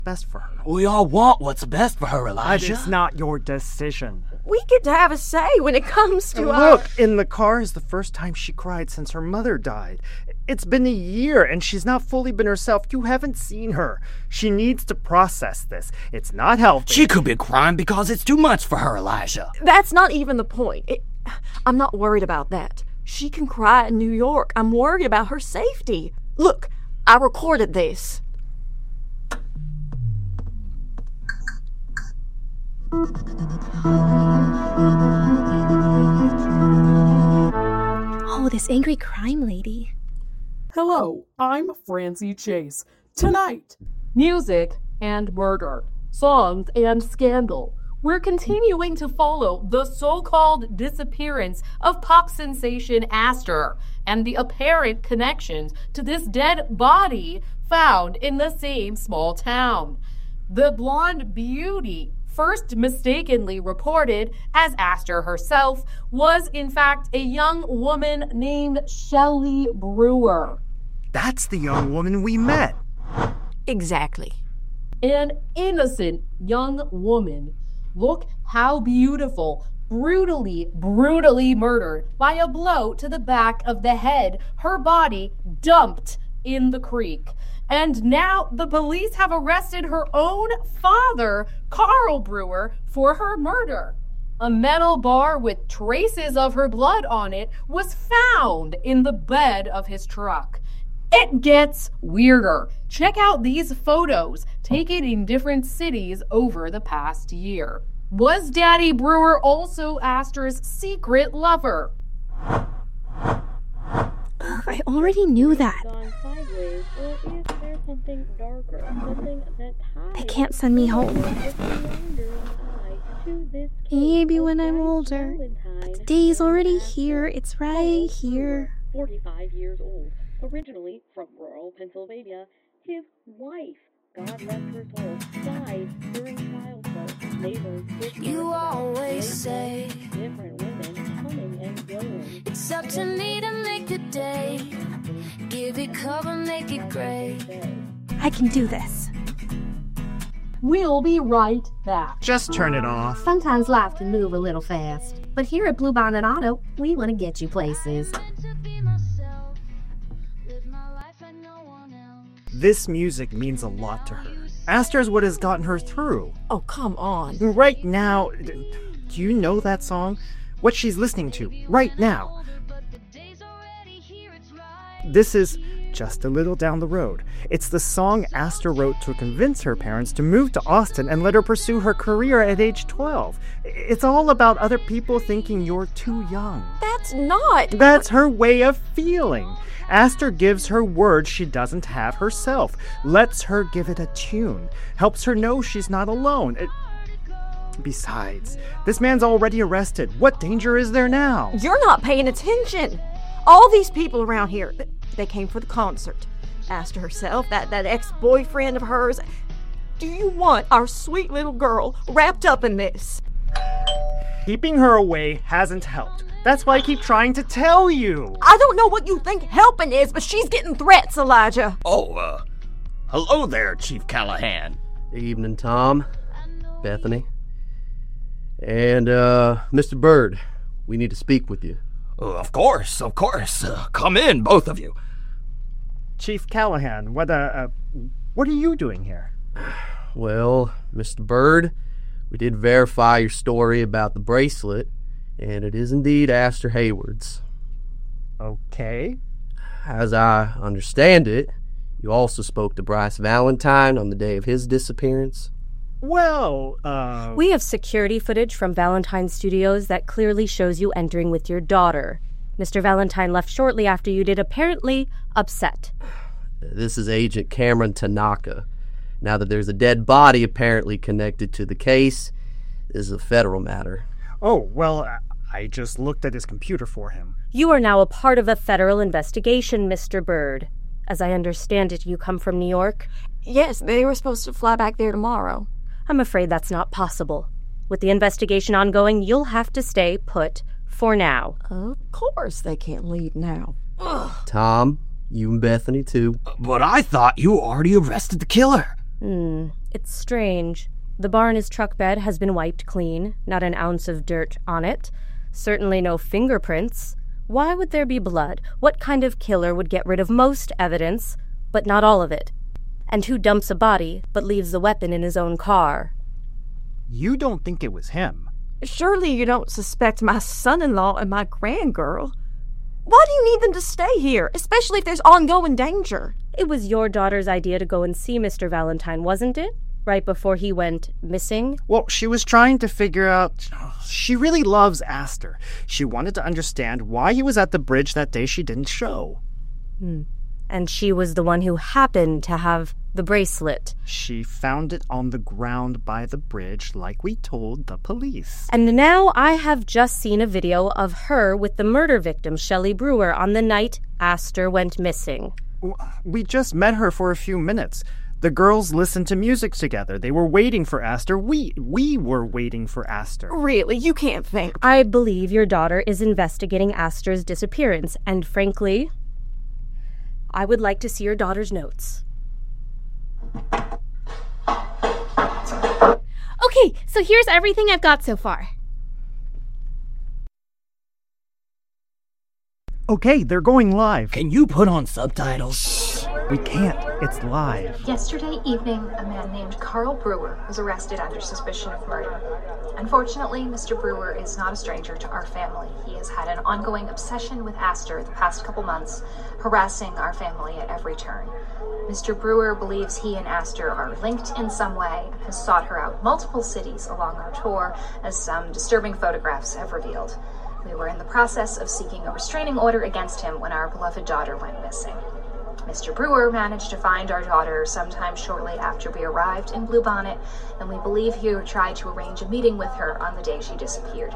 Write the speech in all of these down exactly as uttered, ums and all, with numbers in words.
best for her. We all want what's best for her, But Elijah. it's not your decision. We get to have a say when it comes to And our... look, in the car is the first time she cried since her mother died. It's been a year and she's not fully been herself. You haven't seen her. She needs to process this. It's not healthy. She could be crying because it's too much for her, Elijah. That's not even the point. It, I'm not worried about that. She can cry in New York. I'm worried about her safety. Look, I recorded this. Oh, this angry crime lady. Hello, I'm Francie Chase. Tonight, music and murder, songs and scandal. We're continuing to follow the so-called disappearance of pop sensation Aster and the apparent connections to this dead body found in the same small town. The blonde beauty, first mistakenly reported as Aster herself, was in fact a young woman named Shelley Brewer. That's the young woman we met. Exactly. An innocent young woman. Look how beautiful, brutally, brutally murdered by a blow to the back of the head, her body dumped in the creek. And now the police have arrested her own father, Carl Brewer, for her murder. A metal bar with traces of her blood on it was found in the bed of his truck. It gets weirder. Check out these photos taken in different cities over the past year. Was Daddy Brewer also Aster's secret lover? Ugh, I already knew that. They can't send me home. Maybe when I'm older. But the day's already here. It's right here. forty-five years old. Originally from rural Pennsylvania, his wife, God rest her soul, died during childbirth. Neighbors, You always say different women coming and going. it's up to me to make the day. Give it cover, make it great. I can do this. We'll be right back. Just turn it off. Sometimes life can move a little fast, but here at Bluebonnet Auto, we want to get you places. This music means a lot to her. Aster's what has gotten her through. Oh, come on. Right now, do you know that song? What she's listening to right now. This is Just a Little Down the Road. It's the song Aster wrote to convince her parents to move to Austin and let her pursue her career at age twelve. It's all about other people thinking you're too young. That's not... That's her way of feeling. Aster gives her words she doesn't have herself, lets her give it a tune, helps her know she's not alone. It... Besides, this man's already arrested. What danger is there now? You're not paying attention. All these people around here, they came for the concert. Aster herself, that, that ex-boyfriend of hers. Do you want our sweet little girl wrapped up in this? Keeping her away hasn't helped. That's why I keep trying to tell you. I don't know what you think helping is, but she's getting threats, Elijah. Oh, uh, hello there, Chief Callahan. Evening, Tom, Bethany, and, uh, Mister Bird. We need to speak with you. Oh, of course, of course. Uh, come in, both of you. Chief Callahan, what, uh, uh, what are you doing here? Well, Mister Bird, we did verify your story about the bracelet, and it is indeed Aster Hayward's. Okay. As I understand it, you also spoke to Bryce Valentine on the day of his disappearance. Well, uh... We have security footage from Valentine Studios that clearly shows you entering with your daughter. Mister Valentine left shortly after you did, apparently upset. This is Agent Cameron Tanaka. Now that there's a dead body apparently connected to the case, this is a federal matter. Oh, well, I just looked at his computer for him. You are now a part of a federal investigation, Mister Bird. As I understand it, you come from New York? Yes, they were supposed to fly back there tomorrow. I'm afraid that's not possible. With the investigation ongoing, you'll have to stay put for now. Of course they can't leave now. Ugh. Tom, you and Bethany too. But I thought you already arrested the killer. Hmm, it's strange. The bar in his truck bed has been wiped clean, not an ounce of dirt on it. Certainly no fingerprints. Why would there be blood? What kind of killer would get rid of most evidence, but not all of it? And who dumps a body, but leaves the weapon in his own car? You don't think it was him? Surely you don't suspect my son-in-law and my grandgirl. Why do you need them to stay here, especially if there's ongoing danger? It was your daughter's idea to go and see Mister Valentine, wasn't it? Right before he went missing? Well, she was trying to figure out... She really loves Aster. She wanted to understand why he was at the bridge that day she didn't show. Hmm. And she was the one who happened to have the bracelet. She found it on the ground by the bridge, like we told the police. And now I have just seen a video of her with the murder victim, Shelley Brewer, on the night Aster went missing. We just met her for a few minutes. The girls listened to music together. They were waiting for Aster. We we were waiting for Aster. Really? You can't think. I believe your daughter is investigating Aster's disappearance, and frankly, I would like to see your daughter's notes. Okay, so here's everything I've got so far. Okay, they're going live. Can you put on subtitles? We can't. It's live. Yesterday evening, a man named Carl Brewer was arrested under suspicion of murder. Unfortunately, Mister Brewer is not a stranger to our family. He has had an ongoing obsession with Aster the past couple months, harassing our family at every turn. Mister Brewer believes he and Aster are linked in some way and has sought her out multiple cities along our tour, as some disturbing photographs have revealed. We were in the process of seeking a restraining order against him when our beloved daughter went missing. Mister Brewer managed to find our daughter sometime shortly after we arrived in Bluebonnet, and we believe he tried to arrange a meeting with her on the day she disappeared.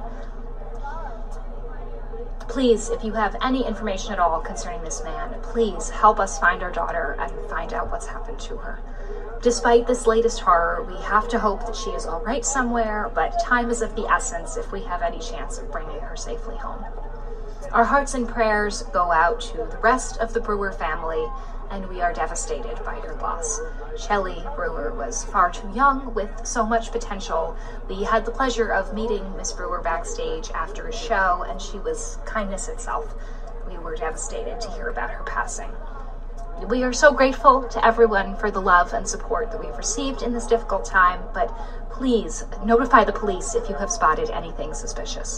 Please, if you have any information at all concerning this man, please help us find our daughter and find out what's happened to her. Despite this latest horror, we have to hope that she is all right somewhere, but time is of the essence if we have any chance of bringing her safely home. Our hearts and prayers go out to the rest of the Brewer family, and we are devastated by your loss. Shelley Brewer was far too young with so much potential. We had the pleasure of meeting Miss Brewer backstage after a show, and she was kindness itself. We were devastated to hear about her passing. We are so grateful to everyone for the love and support that we've received in this difficult time, but please notify the police if you have spotted anything suspicious.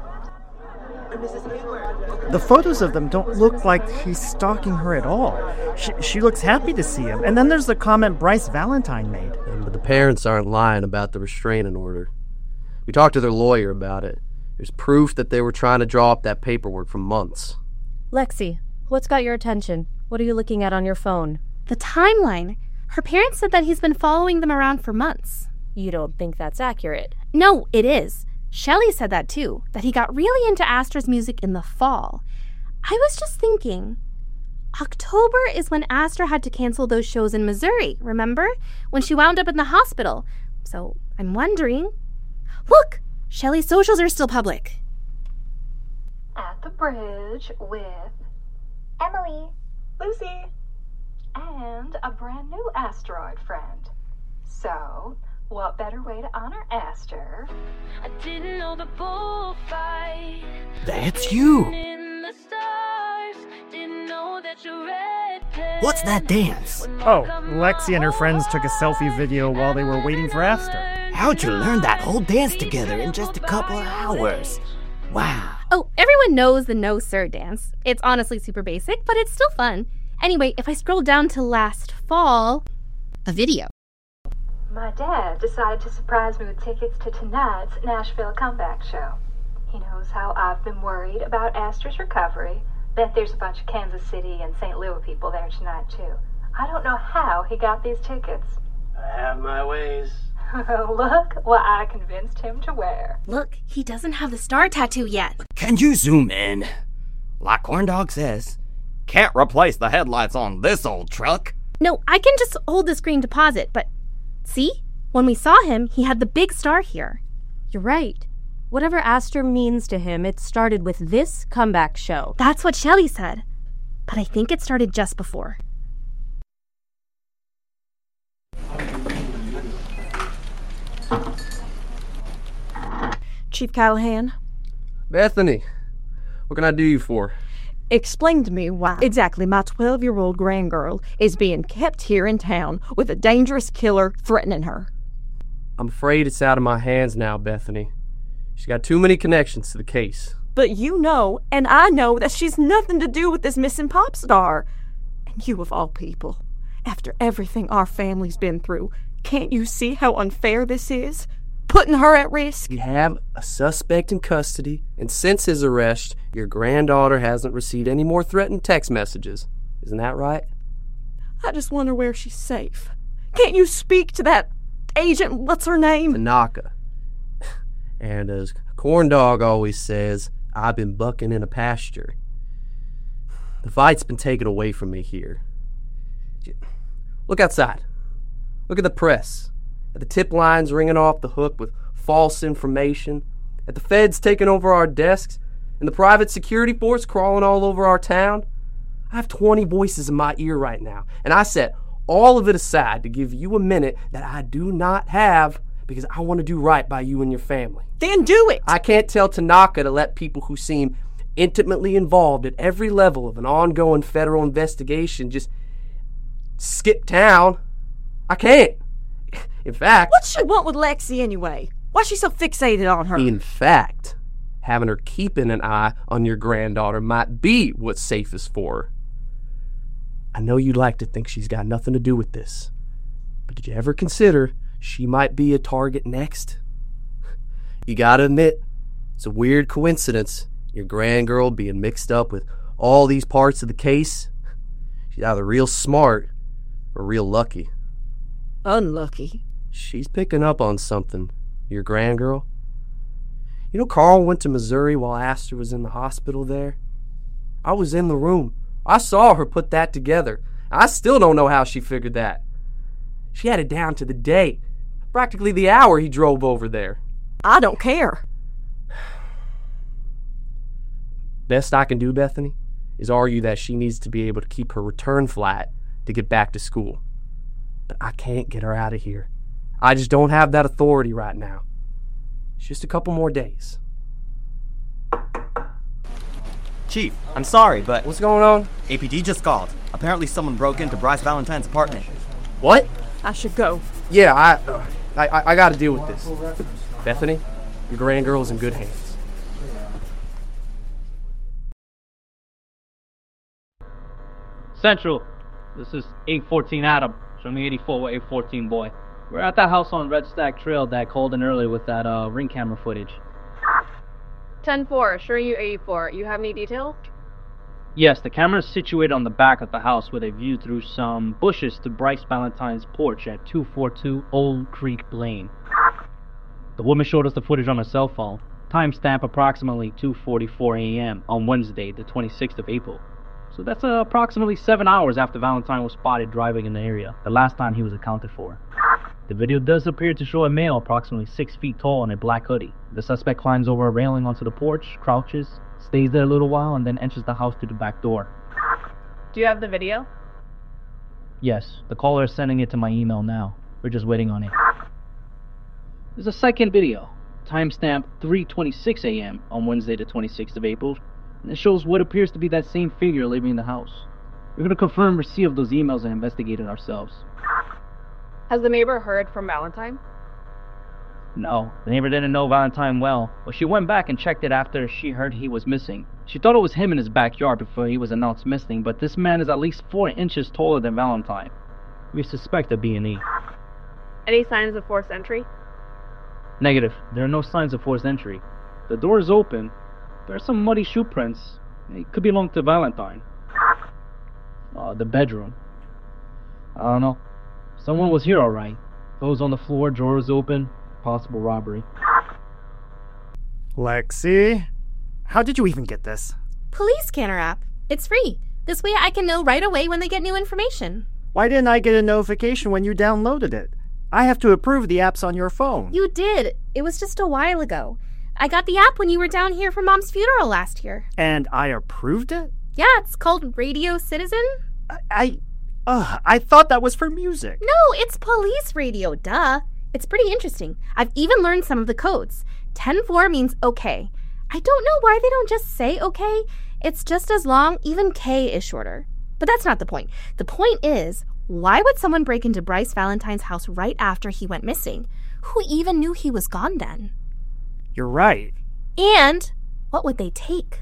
The photos of them don't look like he's stalking her at all. She, she looks happy to see him. And then there's the comment Bryce Valentine made. And, but the parents aren't lying about the restraining order. We talked to their lawyer about it. There's proof that they were trying to draw up that paperwork for months. Lexi, what's got your attention? What are you looking at on your phone? The timeline. Her parents said that he's been following them around for months. You don't think that's accurate? No, it is. Shelley said that too, that he got really into Aster's music in the fall. I was just thinking, October is when Aster had to cancel those shows in Missouri, remember? When she wound up in the hospital. So I'm wondering... Look! Shelley's socials are still public. At the bridge with Emily, Lucy, and a brand new asteroid friend. So... what better way to honor Aster? I didn't know the bullfight. That's you. In the stars, didn't know that you red pen. What's that dance? Oh, Lexi and her friends took a selfie video while they were waiting for Aster. How'd you learn that whole dance together in just a couple of hours? Wow. Oh, everyone knows the No Sir dance. It's honestly super basic, but it's still fun. Anyway, if I scroll down to last fall, a video. My dad decided to surprise me with tickets to tonight's Nashville comeback show. He knows how I've been worried about Aster's recovery. Bet there's a bunch of Kansas City and Saint Louis people there tonight, too. I don't know how he got these tickets. I have my ways. Look what I convinced him to wear. Look, he doesn't have the star tattoo yet. Can you zoom in? Like Corndog says, can't replace the headlights on this old truck. No, I can just hold the screen to pause it, but... See? When we saw him, he had the big star here. You're right. Whatever Aster means to him, it started with this comeback show. That's what Shelley said. But I think it started just before. Chief Callahan. Bethany, what can I do you for? Explain to me why exactly my twelve-year-old grandgirl is being kept here in town with a dangerous killer threatening her. I'm afraid it's out of my hands now, Bethany. She's got too many connections to the case. But you know, and I know, that she's nothing to do with this missing pop star. And you of all people, after everything our family's been through, can't you see how unfair this is? Putting her at risk? We have a suspect in custody, and since his arrest, your granddaughter hasn't received any more threatened text messages. Isn't that right? I just wonder where she's safe. Can't you speak to that agent, what's her name? Tanaka. And as Corndog always says, I've been bucking in a pasture. The fight's been taken away from me here. Look outside. Look at the press. At the tip lines ringing off the hook with false information. At the feds taking over our desks. And the private security force crawling all over our town. I have twenty voices in my ear right now. And I set all of it aside to give you a minute that I do not have because I want to do right by you and your family. Then do it! I can't tell Tanaka to let people who seem intimately involved at every level of an ongoing federal investigation just skip town. I can't. In fact... What's she want with Lexi anyway? Why's she so fixated on her? In fact, having her keeping an eye on your granddaughter might be what's safest for her. I know you'd like to think she's got nothing to do with this, but did you ever consider she might be a target next? You gotta admit, it's a weird coincidence, your grandgirl being mixed up with all these parts of the case. She's either real smart or real lucky. Unlucky. She's picking up on something, your grandgirl. You know, Carl went to Missouri while Aster was in the hospital there. I was in the room. I saw her put that together. I still don't know how she figured that. She had it down to the day, practically the hour he drove over there. I don't care. Best I can do, Bethany, is argue that she needs to be able to keep her return flight to get back to school. But I can't get her out of here. I just don't have that authority right now. It's just a couple more days. Chief, I'm sorry, but... What's going on? A P D just called. Apparently someone broke into Bryce Valentine's apartment. What? I should go. Yeah, I, uh, I, I, I gotta deal with this. Bethany, your grandgirl's in good hands. Central, this is eight fourteen Adam. Show me eighty-four with eight fourteen boy. We're at that house on Red Stack Trail that called in earlier with that uh, ring camera footage. ten four, showing you eighty-four. You have any detail? Yes, the camera is situated on the back of the house with a view through some bushes to Bryce Valentine's porch at two forty-two Old Creek Lane. The woman showed us the footage on her cell phone. Timestamp approximately two forty-four a.m. on Wednesday, the twenty-sixth of April. So that's uh, approximately seven hours after Valentine was spotted driving in the area, the last time he was accounted for. The video does appear to show a male approximately six feet tall in a black hoodie. The suspect climbs over a railing onto the porch, crouches, stays there a little while, and then enters the house through the back door. Do you have the video? Yes, the caller is sending it to my email now. We're just waiting on it. There's a second video, timestamp three twenty-six a.m. on Wednesday the twenty-sixth of April, and it shows what appears to be that same figure leaving the house. We're going to confirm receipt of those emails and investigate it ourselves. Has the neighbor heard from Valentine? No, the neighbor didn't know Valentine well, but she went back and checked it after she heard he was missing. She thought it was him in his backyard before he was announced missing, but this man is at least four inches taller than Valentine. We suspect a B and E. Any signs of forced entry? Negative. There are no signs of forced entry. The door is open. There are some muddy shoe prints. It could belong to Valentine. Uh, the bedroom. I don't know. Someone was here alright. Clothes on the floor, drawers open. Possible robbery. Lexi, how did you even get this? Police Scanner app. It's free. This way I can know right away when they get new information. Why didn't I get a notification when you downloaded it? I have to approve the apps on your phone. You did. It was just a while ago. I got the app when you were down here for Mom's funeral last year. And I approved it? Yeah, it's called Radio Citizen. I... I, uh, I thought that was for music. No, it's police radio, duh. It's pretty interesting. I've even learned some of the codes. ten four means okay. I don't know why they don't just say okay. It's just as long, even K is shorter. But that's not the point. The point is, why would someone break into Bryce Valentine's house right after he went missing? Who even knew he was gone then? You're right. And what would they take?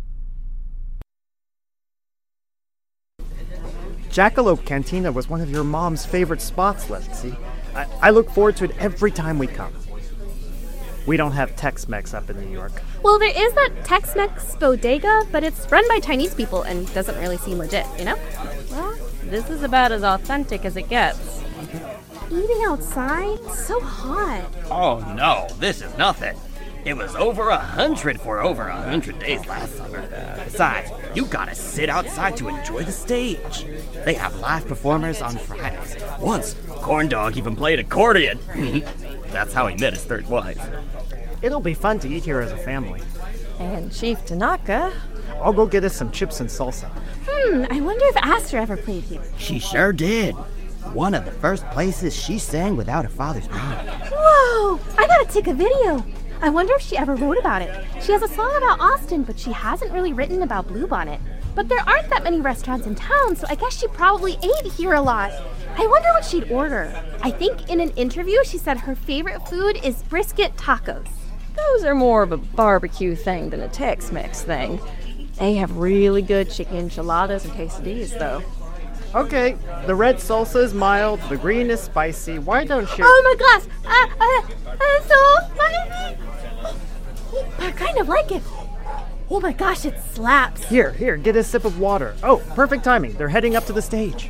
Jackalope Cantina was one of your mom's favorite spots, Lexi. I, I look forward to it every time we come. We don't have Tex-Mex up in New York. Well, there is that Tex-Mex bodega, but it's run by Chinese people and doesn't really seem legit, you know? Well, this is about as authentic as it gets. Eating outside? So hot. Oh no, this is nothing. It was over a hundred for over a hundred days last summer. Besides, you gotta sit outside to enjoy the stage. They have live performers on Fridays. Once, Corndog even played accordion. That's how he met his third wife. It'll be fun to eat here as a family. And Chief Tanaka. I'll go get us some chips and salsa. Hmm, I wonder if Aster ever played here. She sure did. One of the first places she sang without her father's name. Whoa! I gotta take a video. I wonder if she ever wrote about it. She has a song about Austin, but she hasn't really written about Bluebonnet. But there aren't that many restaurants in town, so I guess she probably ate here a lot. I wonder what she'd order. I think in an interview she said her favorite food is brisket tacos. Those are more of a barbecue thing than a Tex-Mex thing. They have really good chicken enchiladas and quesadillas, though. Okay, the red salsa is mild, the green is spicy. Why don't you... Oh my gosh! Uh, uh, uh, so spicy! I kind of like it. Oh my gosh, it slaps. Here, here, get a sip of water. Oh, perfect timing. They're heading up to the stage.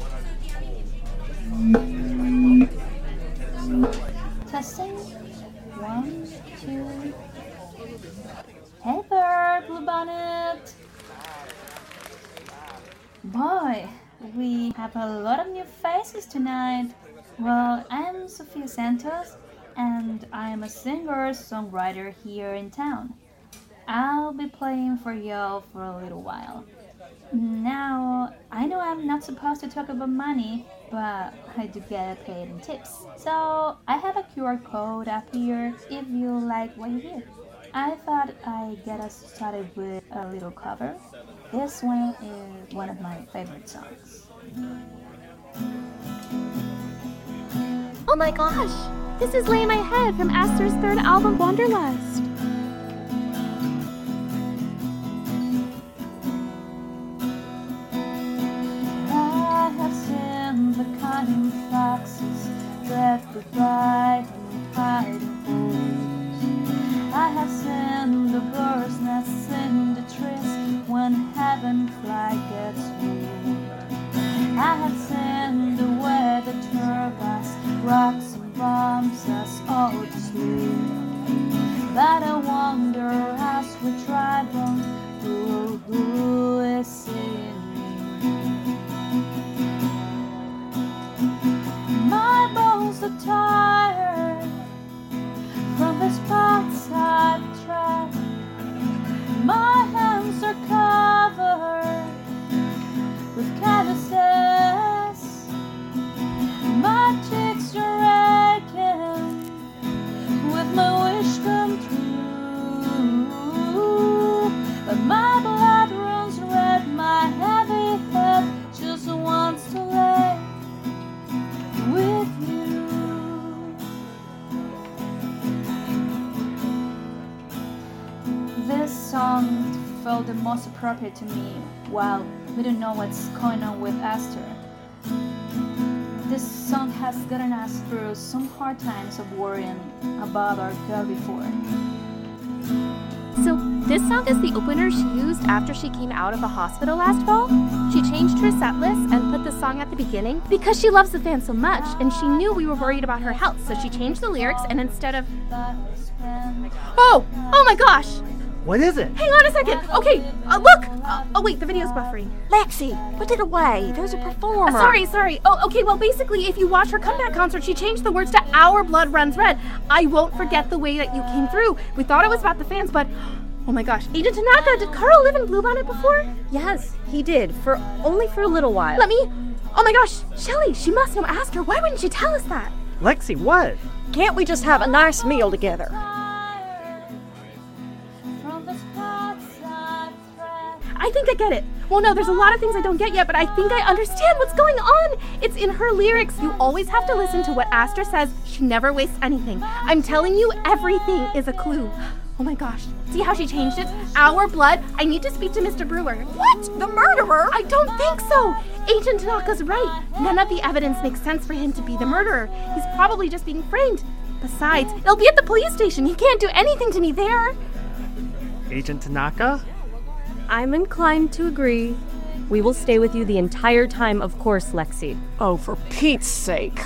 Testing. One, two. Hey there, Bluebonnet. Boy, we have a lot of new faces tonight. Well, I'm Sofia Santos, and I'm a singer-songwriter here in town. I'll be playing for y'all for a little while. Now, I know I'm not supposed to talk about money, but I do get paid in tips. So, I have a Q R code up here if you like what you hear. I thought I'd get us started with a little cover. This one is one of my favorite songs. Oh my gosh! This is Lay My Head from Aster's third album, Wanderlust. I have seen the cunning foxes that the bride and hiding holes. I have seen the birds nests in the trees when heaven fly gets home. I have seen the way the turbines rocks and bombs us all to sleep. But I wonder as we drive on who, who is seeing me. My bones are tired from the spots I've tried. My hands are covered with calluses. My cheeks are aching with my wish come true. But my blood runs red, my heavy head just wants to lay with you. This song felt the most appropriate to me while we don't know what's going on with Aster. This song has gotten us through some hard times of worrying about our girl before. So this song is the opener she used after she came out of the hospital last fall. She changed her set list and put the song at the beginning because she loves the fans so much and she knew we were worried about her health, so she changed the lyrics and instead of... Oh! Oh my gosh! What is it? Hang on a second. Okay, uh, look. Uh, oh wait, the video's buffering. Lexi, put it away. There's a performer. Uh, sorry, sorry. Oh, okay. Well, basically, if you watch her comeback concert, she changed the words to "Our Blood Runs Red." I won't forget the way that you came through. We thought it was about the fans, but oh my gosh, Agent Tanaka, did Carl live in Bluebonnet before? Yes, he did. For only for a little while. Let me. Oh my gosh, Shelly, she must know Aster. Why wouldn't she tell us that? Lexi, what? Can't we just have a nice meal together? I think I get it. Well, no, there's a lot of things I don't get yet, but I think I understand what's going on. It's in her lyrics. You always have to listen to what Aster says. She never wastes anything. I'm telling you, everything is a clue. Oh my gosh. See how she changed it? Our blood. I need to speak to Mister Brewer. What? The murderer? I don't think so. Agent Tanaka's right. None of the evidence makes sense for him to be the murderer. He's probably just being framed. Besides, they'll be at the police station. He can't do anything to me there. Agent Tanaka? I'm inclined to agree. We will stay with you the entire time, of course, Lexi. Oh, for Pete's sake.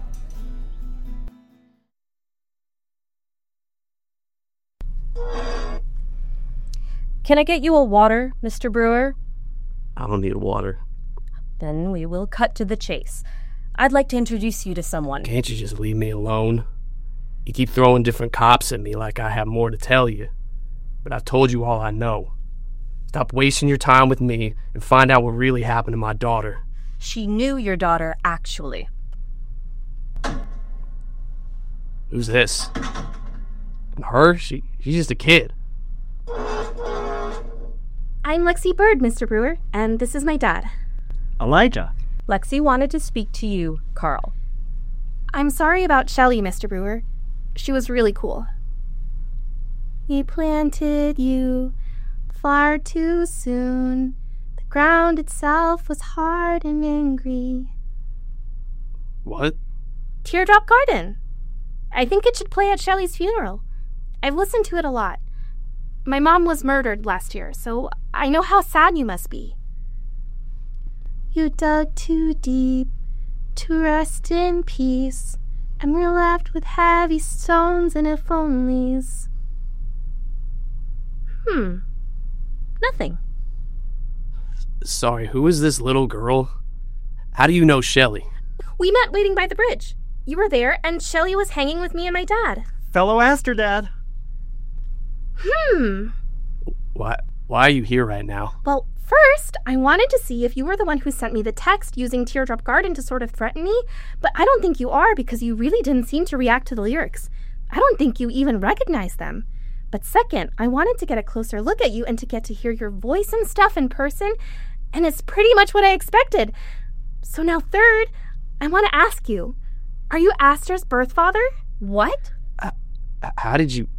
Can I get you a water, Mister Brewer? I don't need water. Then we will cut to the chase. I'd like to introduce you to someone. Can't you just leave me alone? You keep throwing different cops at me like I have more to tell you. But I've told you all I know. Stop wasting your time with me and find out what really happened to my daughter. She knew your daughter, actually. Who's this? Her? She, she's just a kid. I'm Lexi Bird, Mister Brewer, and this is my dad. Elijah. Lexi wanted to speak to you, Carl. I'm sorry about Shelley, Mister Brewer. She was really cool. We planted you far too soon. The ground itself was hard and angry. What? Teardrop Garden. I think it should play at Shelley's funeral. I've listened to it a lot. My mom was murdered last year, so I know how sad you must be. You dug too deep to rest in peace, and we're left with heavy stones and if onlys. Hmm. Nothing. Sorry, who is this little girl? How do you know Shelley? We met waiting by the bridge. You were there, and Shelley was hanging with me and my dad. Fellow Aster Dad. Hmm. Why, why are you here right now? Well, first, I wanted to see if you were the one who sent me the text using Teardrop Garden to sort of threaten me, but I don't think you are because you really didn't seem to react to the lyrics. I don't think you even recognize them. But second, I wanted to get a closer look at you and to get to hear your voice and stuff in person, and it's pretty much what I expected. So now third, I want to ask you, are you Aster's birth father? What? Uh, how did you...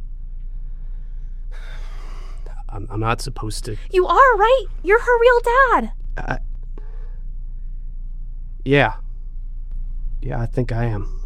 I'm, I'm not supposed to... You are, right? You're her real dad. Uh, yeah. Yeah, I think I am.